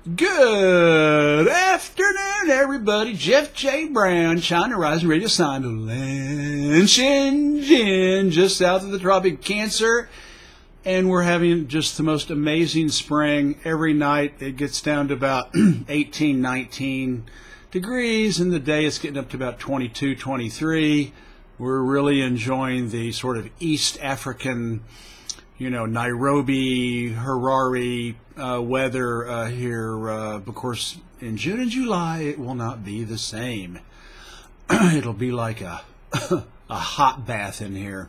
Good afternoon, everybody. Jeff J. Brown, China Rising Radio Signaland, Shenzhen, just south of the Tropic of Cancer. And we're having just the most amazing spring. Every night it gets down to about 18, 19 degrees. In the day it's getting up to about 22, 23. We're really enjoying the sort of East African, Nairobi, Harare weather here. Of course, in June and July, it will not be the same. It'll be like a hot bath in here.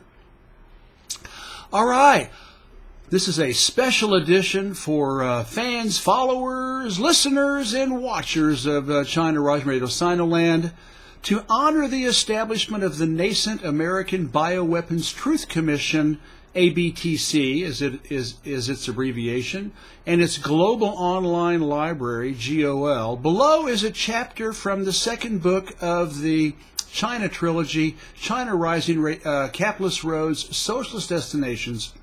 All right. This is a special edition for fans, followers, listeners, and watchers of China Rising Radio Signaland. To honor the establishment of the nascent American Bioweapons Truth Commission, ABTC is its abbreviation, and its global online library, GOL. Below is a chapter from the second book of the China trilogy, China Rising, Capitalist Roads, Socialist Destinations,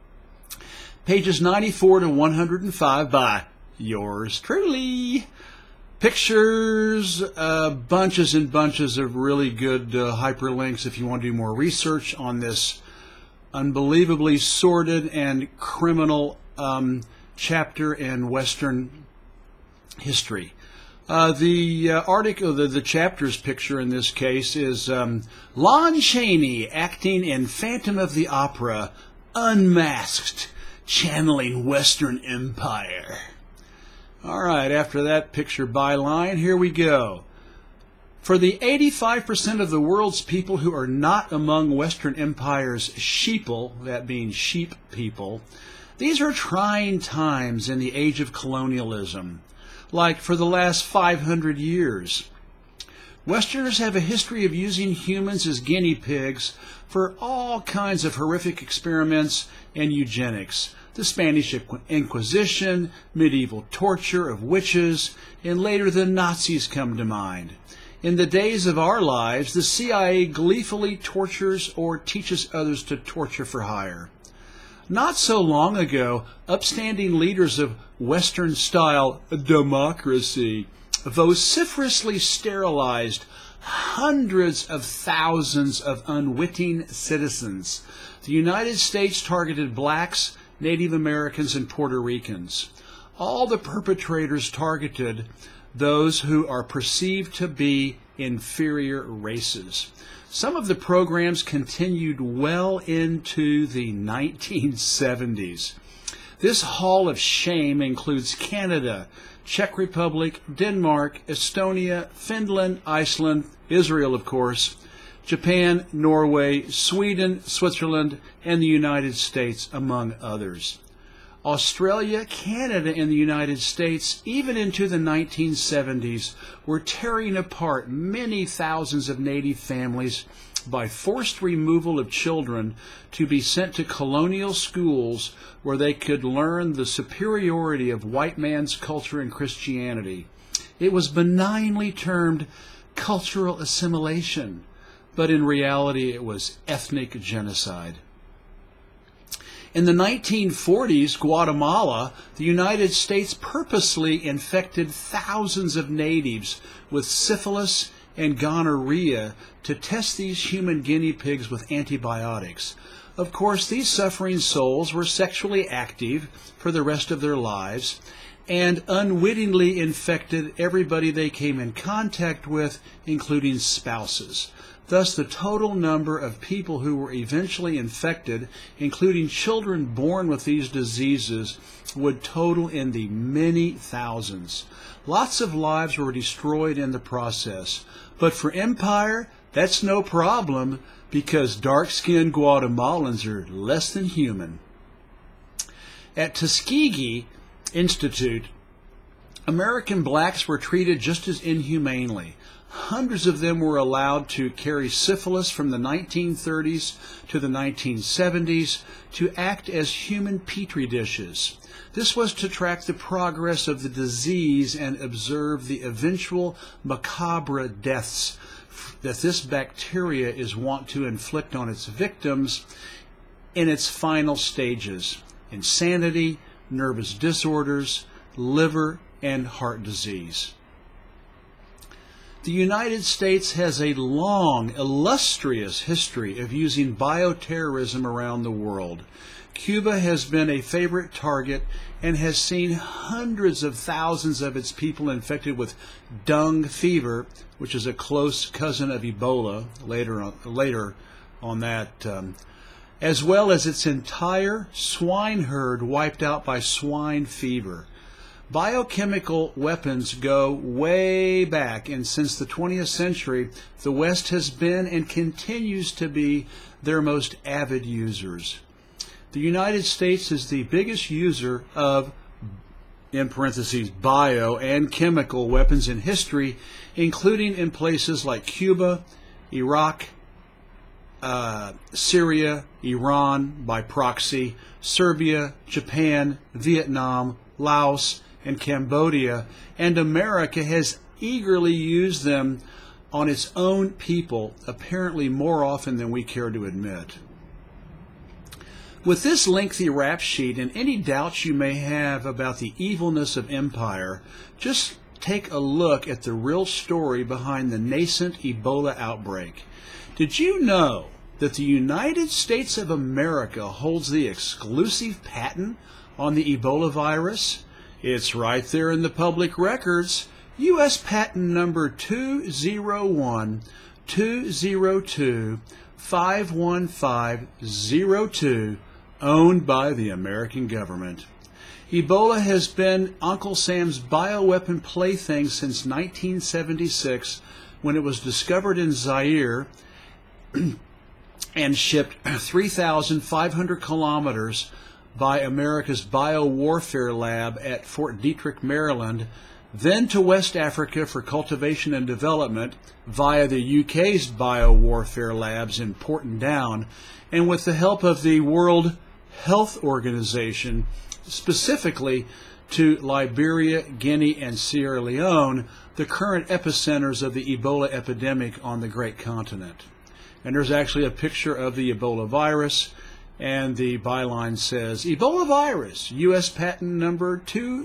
pages 94 to 105 by yours truly. Pictures, bunches and bunches of really good hyperlinks if you want to do more research on this unbelievably sordid and criminal chapter in Western history. The article, the chapter's picture in this case is Lon Chaney acting in Phantom of the Opera, unmasked, channeling Western Empire. All right, after that picture byline, here we go. For the 85% of the world's people who are not among Western Empire's sheeple, that being sheep people, these are trying times in the age of colonialism, like for the last 500 years. Westerners have a history of using humans as guinea pigs for all kinds of horrific experiments and eugenics. The Spanish Inquisition, medieval torture of witches, and later the Nazis come to mind. In the days of our lives, the CIA gleefully tortures or teaches others to torture for hire. Not so long ago, upstanding leaders of Western-style democracy vociferously sterilized hundreds of thousands of unwitting citizens. The United States targeted blacks, Native Americans, and Puerto Ricans. All the perpetrators targeted those who are perceived to be inferior races. Some of the programs continued well into the 1970s. This hall of shame includes Canada, Czech Republic, Denmark, Estonia, Finland, Iceland, Israel, of course, Japan, Norway, Sweden, Switzerland, and the United States, among others. Australia, Canada, and the United States, even into the 1970s, were tearing apart many thousands of native families by forced removal of children to be sent to colonial schools where they could learn the superiority of white man's culture and Christianity. It was benignly termed cultural assimilation, but in reality it was ethnic genocide. In the 1940s, Guatemala, the United States purposely infected thousands of natives with syphilis and gonorrhea to test these human guinea pigs with antibiotics. Of course, these suffering souls were sexually active for the rest of their lives and unwittingly infected everybody they came in contact with, including spouses. Thus, the total number of people who were eventually infected, including children born with these diseases, would total in the many thousands. Lots of lives were destroyed in the process. But for Empire, that's no problem because dark-skinned Guatemalans are less than human. At Tuskegee Institute, American blacks were treated just as inhumanely. Hundreds of them were allowed to carry syphilis from the 1930s to the 1970s to act as human petri dishes. This was to track the progress of the disease and observe the eventual macabre deaths that this bacteria is wont to inflict on its victims in its final stages: insanity, nervous disorders, liver, and heart disease. The United States has a long, illustrious history of using bioterrorism around the world. Cuba has been a favorite target and has seen hundreds of thousands of its people infected with dung fever, which is a close cousin of Ebola, later on that, as well as its entire swine herd wiped out by swine fever. Biochemical weapons go way back, and since the 20th century, the West has been and continues to be their most avid users. The United States is the biggest user of, in parentheses, bio and chemical weapons in history, including in places like Cuba, Iraq, Syria, Iran by proxy, Serbia, Japan, Vietnam, Laos, and Cambodia, and America has eagerly used them on its own people, apparently more often than we care to admit. With this lengthy rap sheet and any doubts you may have about the evilness of empire, just take a look at the real story behind the nascent Ebola outbreak. Did you know that the United States of America holds the exclusive patent on the Ebola virus? It's right there in the public records. U.S. patent number 201-202-51502, owned by the American government. Ebola has been Uncle Sam's bioweapon plaything since 1976, when it was discovered in Zaire and shipped 3,500 kilometers by America's biowarfare lab at Fort Detrick, Maryland, then to West Africa for cultivation and development via the UK's biowarfare labs in Porton Down, and with the help of the World Health Organization, specifically to Liberia, Guinea, and Sierra Leone, the current epicenters of the Ebola epidemic on the great continent. And there's actually a picture of the Ebola virus, and the byline says, Ebola virus, U.S. patent number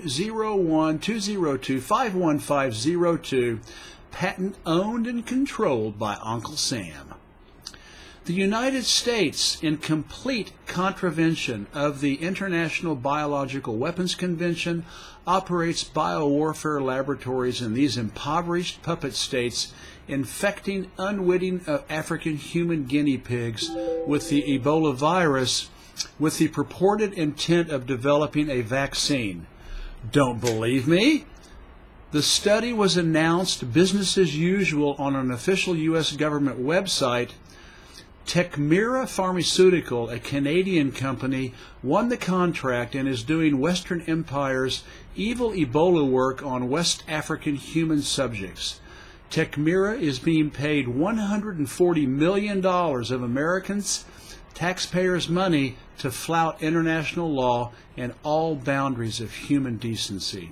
201-202-51502, patent owned and controlled by Uncle Sam. The United States, in complete contravention of the International Biological Weapons Convention, operates biowarfare laboratories in these impoverished puppet states, infecting unwitting African human guinea pigs with the Ebola virus with the purported intent of developing a vaccine. Don't believe me? The study was announced business as usual on an official U.S. government website. Tecmira Pharmaceutical, a Canadian company, won the contract and is doing Western Empire's evil Ebola work on West African human subjects. Tecmira is being paid $140 million of Americans' taxpayers' money to flout international law and all boundaries of human decency.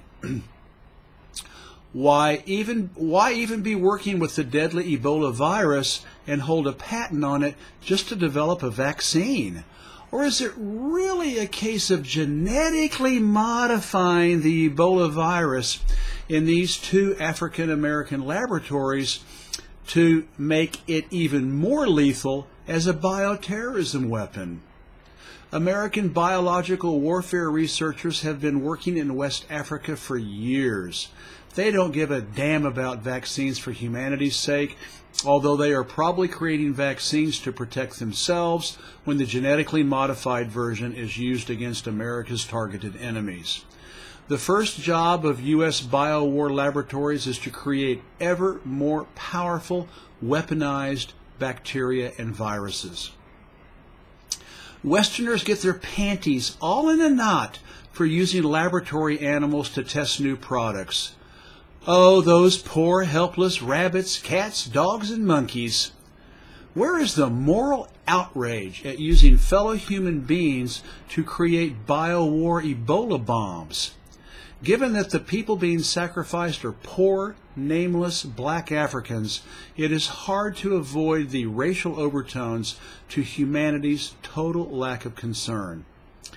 Why even be working with the deadly Ebola virus and hold a patent on it just to develop a vaccine? Or is it really a case of genetically modifying the Ebola virus in these two African American laboratories to make it even more lethal as a bioterrorism weapon? American biological warfare researchers have been working in West Africa for years. They don't give a damn about vaccines for humanity's sake, although they are probably creating vaccines to protect themselves when the genetically modified version is used against America's targeted enemies. The first job of U.S. biowar laboratories is to create ever more powerful, weaponized bacteria and viruses. Westerners get their panties all in a knot for using laboratory animals to test new products. Oh, those poor, helpless rabbits, cats, dogs, and monkeys. Where is the moral outrage at using fellow human beings to create biowar Ebola bombs? Given that the people being sacrificed are poor, nameless black Africans, it is hard to avoid the racial overtones to humanity's total lack of concern.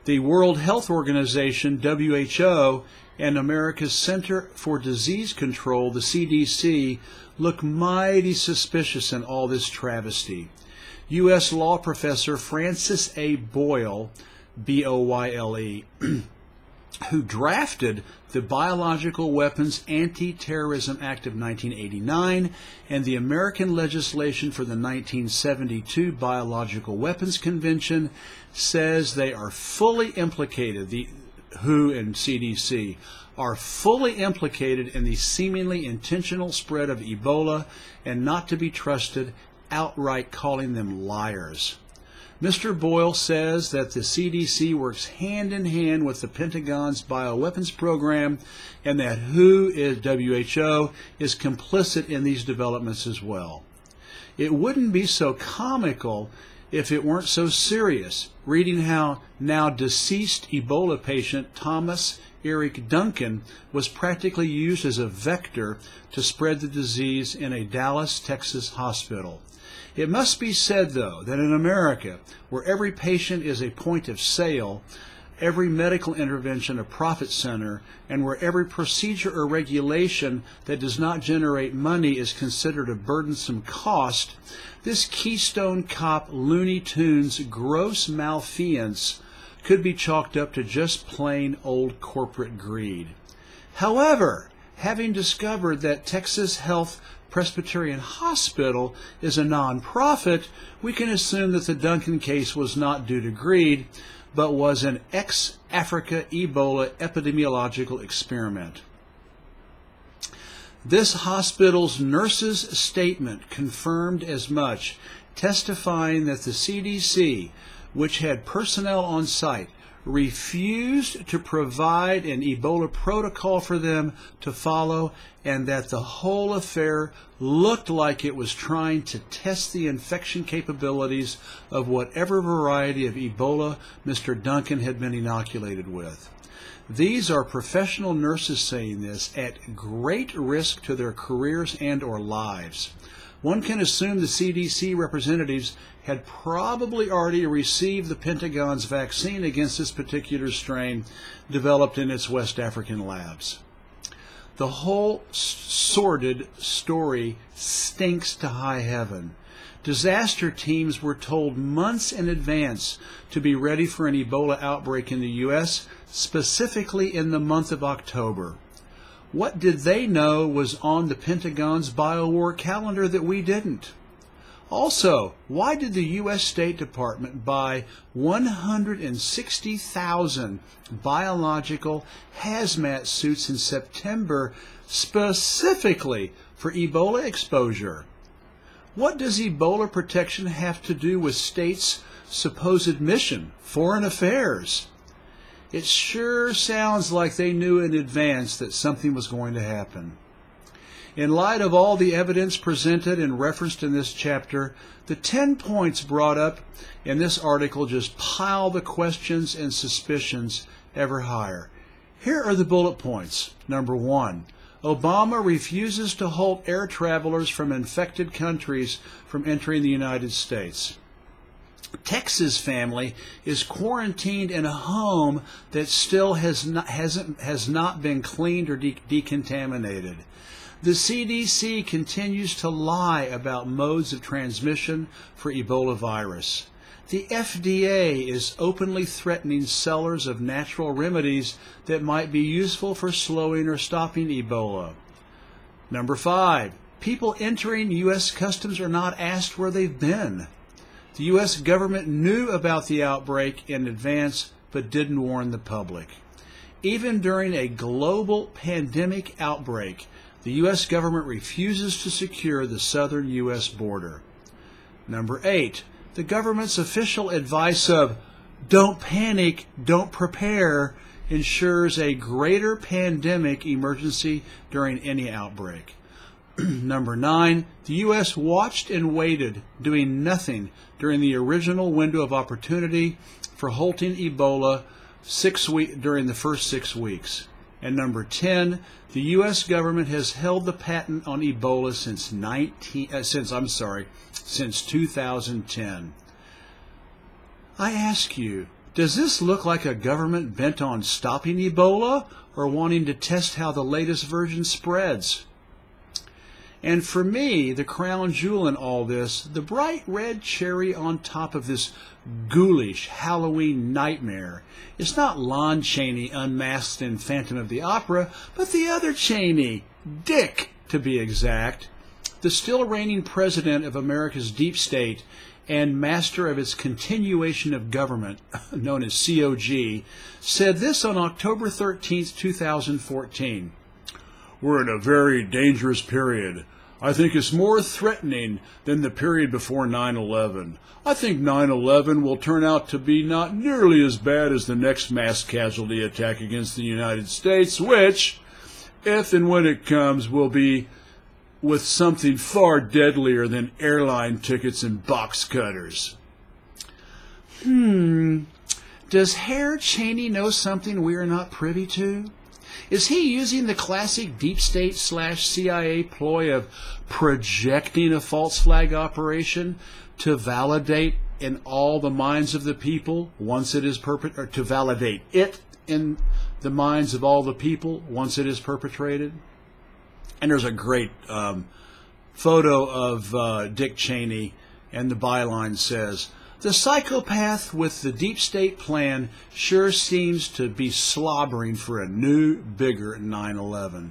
The World Health Organization, WHO, and America's Center for Disease Control, the CDC, look mighty suspicious in all this travesty. U.S. law professor Francis A. Boyle, B-O-Y-L-E, who drafted the Biological Weapons Anti-Terrorism Act of 1989 and the American legislation for the 1972 Biological Weapons Convention, says they are fully implicated, the WHO and CDC are fully implicated in the seemingly intentional spread of Ebola and not to be trusted, outright calling them liars. Mr. Boyle says that the CDC works hand in hand with the Pentagon's bioweapons program and that WHO is complicit in these developments as well. It wouldn't be so comical if it weren't so serious, reading how now deceased Ebola patient Thomas Eric Duncan was practically used as a vector to spread the disease in a Dallas, Texas hospital. It must be said, though, that in America, where every patient is a point of sale, every medical intervention a profit center, and where every procedure or regulation that does not generate money is considered a burdensome cost, this Keystone Cop Looney Tunes gross malfeasance could be chalked up to just plain old corporate greed. However, having discovered that Texas Health Presbyterian Hospital is a nonprofit, we can assume that the Duncan case was not due to greed, but was an ex-Africa Ebola epidemiological experiment. This hospital's nurse's statement confirmed as much, testifying that the CDC, which had personnel on site, refused to provide an Ebola protocol for them to follow, and that the whole affair looked like it was trying to test the infection capabilities of whatever variety of Ebola Mr. Duncan had been inoculated with. These are professional nurses saying this at great risk to their careers and or lives. One can assume the CDC representatives had probably already received the Pentagon's vaccine against this particular strain developed in its West African labs. The whole sordid story stinks to high heaven. Disaster teams were told months in advance to be ready for an Ebola outbreak in the U.S., specifically in the month of October. What did they know was on the Pentagon's biowar calendar that we didn't? Also, why did the U.S. State Department buy 160,000 biological hazmat suits in September specifically for Ebola exposure? What does Ebola protection have to do with states' supposed mission, foreign affairs? It sure sounds like they knew in advance that something was going to happen. In light of all the evidence presented and referenced in this chapter, the 10 points brought up in this article just pile the questions and suspicions ever higher. Here are the bullet points. Number 1, Obama refuses to halt air travelers from infected countries from entering the United States. Texas family is quarantined in a home that still has not been cleaned or decontaminated. The CDC continues to lie about modes of transmission for Ebola virus. The FDA is openly threatening sellers of natural remedies that might be useful for slowing or stopping Ebola. Number 5, people entering U.S. customs are not asked where they've been. The U.S. government knew about the outbreak in advance but didn't warn the public. Even during a global pandemic outbreak, the U.S. government refuses to secure the southern U.S. border. Number 8, the government's official advice of don't panic, don't prepare ensures a greater pandemic emergency during any outbreak. Number 9, the U.S. watched and waited, doing nothing during the original window of opportunity for halting Ebola during the first 6 weeks. And number 10, the U.S. government has held the patent on Ebola since 2010. I ask you, Does this look like a government bent on stopping Ebola or wanting to test how the latest version spreads? And for me, the crown jewel in all this, the bright red cherry on top of this ghoulish Halloween nightmare, is not Lon Chaney unmasked in Phantom of the Opera, but the other Chaney, Dick to be exact, the still reigning president of America's deep state and master of its continuation of government, known as COG, said this on October 13, 2014. "We're in a very dangerous period. I think it's more threatening than the period before 9/11. I think 9/11 will turn out to be not nearly as bad as the next mass casualty attack against the United States, which, if and when it comes, will be with something far deadlier than airline tickets and box cutters." Does Herr Chaney know something we are not privy to? Is he using the classic deep state / CIA ploy of projecting a false flag operation to validate in all the minds of the people once it is or to validate it in the minds of all the people once it is perpetrated? And there's a great photo of Dick Cheney, and the byline says, "The psychopath with the deep state plan sure seems to be slobbering for a new, bigger 9/11.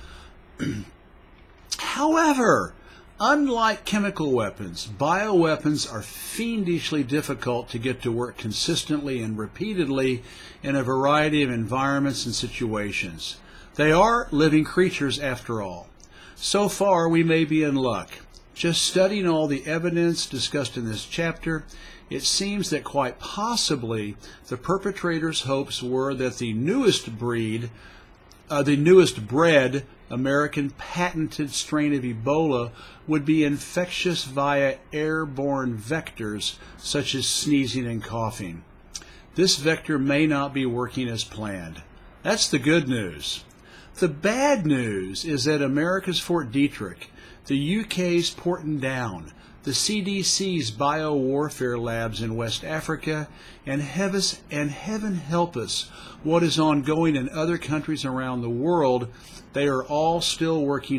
However, unlike chemical weapons, bioweapons are fiendishly difficult to get to work consistently and repeatedly in a variety of environments and situations. They are living creatures after all. So far, we may be in luck. Just studying all the evidence discussed in this chapter, it seems that quite possibly the perpetrators' hopes were that the newest bred American patented strain of Ebola would be infectious via airborne vectors such as sneezing and coughing. This vector may not be working as planned. That's the good news. The bad news is that America's Fort Detrick, the UK's Porton Down, the CDC's biowarfare labs in West Africa, and heaven help us, what is ongoing in other countries around the world, they are all still working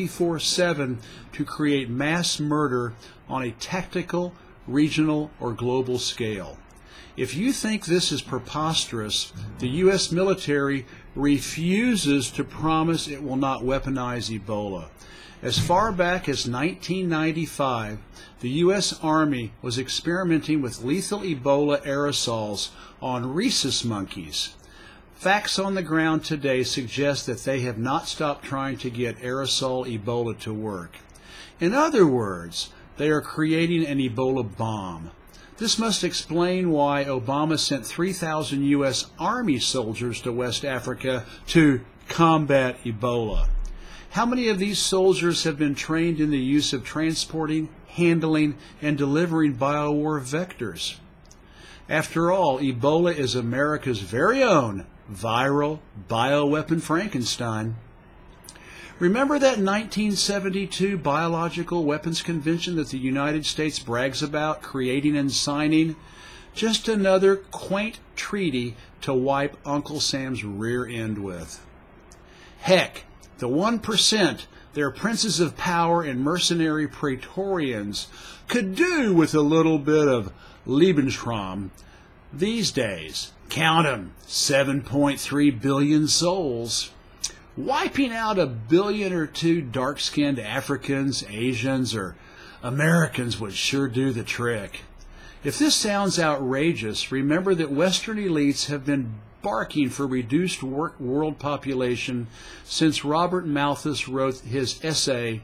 24/7 to create mass murder on a tactical, regional, or global scale. If you think this is preposterous, the U.S. military refuses to promise it will not weaponize Ebola. As far back as 1995, the U.S. Army was experimenting with lethal Ebola aerosols on rhesus monkeys. Facts on the ground today suggest that they have not stopped trying to get aerosol Ebola to work. In other words, they are creating an Ebola bomb. This must explain why Obama sent 3,000 U.S. Army soldiers to West Africa to combat Ebola. How many of these soldiers have been trained in the use of transporting, handling, and delivering biowar vectors? After all, Ebola is America's very own viral bioweapon Frankenstein. Remember that 1972 Biological Weapons Convention that the United States brags about creating and signing? Just another quaint treaty to wipe Uncle Sam's rear end with. Heck, the 1%, their princes of power and mercenary Praetorians, could do with a little bit of Lebensraum these days. Count 'em, 7.3 billion souls. Wiping out 1 billion or 2 dark-skinned Africans, Asians, or Americans would sure do the trick. If this sounds outrageous, remember that Western elites have been barking for reduced world population since Robert Malthus wrote his essay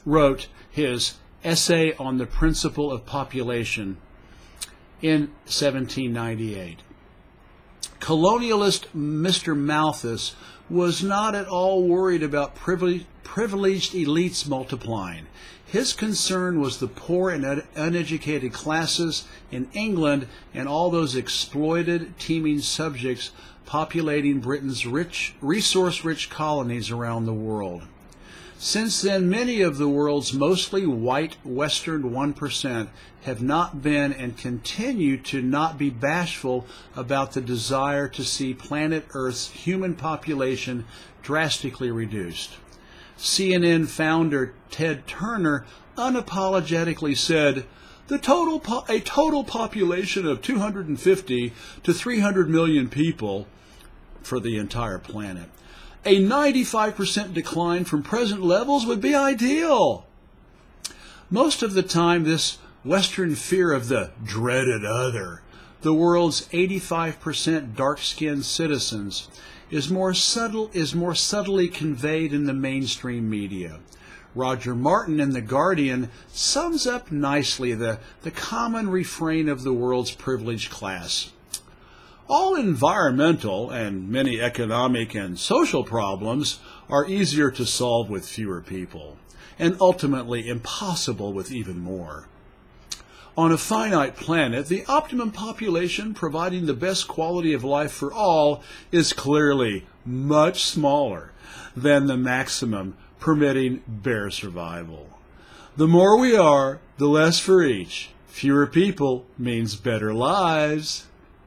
on the Principle of Population in 1798. Colonialist Mr. Malthus was not at all worried about privileged elites multiplying. His concern was the poor and uneducated classes in England and all those exploited, teeming subjects populating Britain's resource-rich colonies around the world. Since then, many of the world's mostly white Western 1% have not been and continue to not be bashful about the desire to see planet Earth's human population drastically reduced. CNN founder Ted Turner unapologetically said, a total population of 250 to 300 million people for the entire planet. A 95% decline from present levels would be ideal. Most of the time, this Western fear of the dreaded other, the world's 85% dark-skinned citizens, is more subtly conveyed in the mainstream media. Roger Martin in The Guardian sums up nicely the common refrain of the world's privileged class. All environmental and many economic and social problems are easier to solve with fewer people, and ultimately impossible with even more. On a finite planet, the optimum population providing the best quality of life for all is clearly much smaller than the maximum permitting bare survival. The more we are, the less for each. Fewer people means better lives.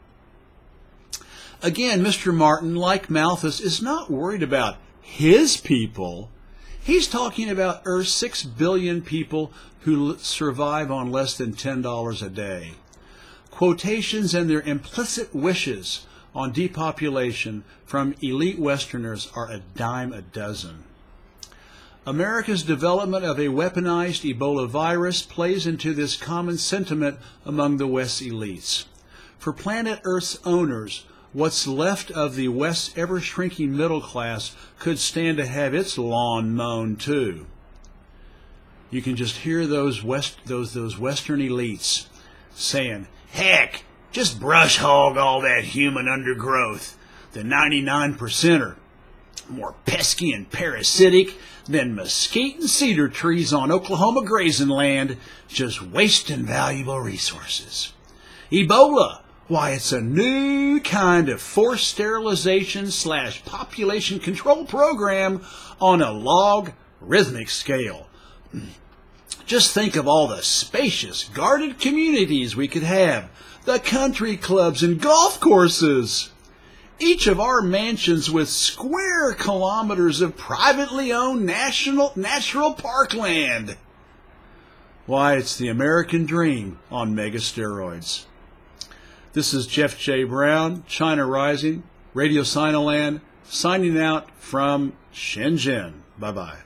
Again, Mr. Martin, like Malthus, is not worried about his people. He's talking about Earth's 6 billion people who survive on less than $10 a day. Quotations and their implicit wishes on depopulation from elite Westerners are a dime a dozen. America's development of a weaponized Ebola virus plays into this common sentiment among the West's elites. For planet Earth's owners, what's left of the West's ever-shrinking middle class could stand to have its lawn mown too. You can just hear those Western elites saying, "Heck, just brush hog all that human undergrowth. The 99% are more pesky and parasitic than mesquite and cedar trees on Oklahoma grazing land, just wasting valuable resources. Ebola, why, it's a new kind of forced sterilization / population control program on a logarithmic scale. Just think of all the spacious, guarded communities we could have, the country clubs and golf courses. Each of our mansions with square kilometers of privately owned natural parkland. Why, it's the American dream on mega steroids." This is Jeff J. Brown, China Rising, Radio Sinoland, signing out from Shenzhen. Bye-bye.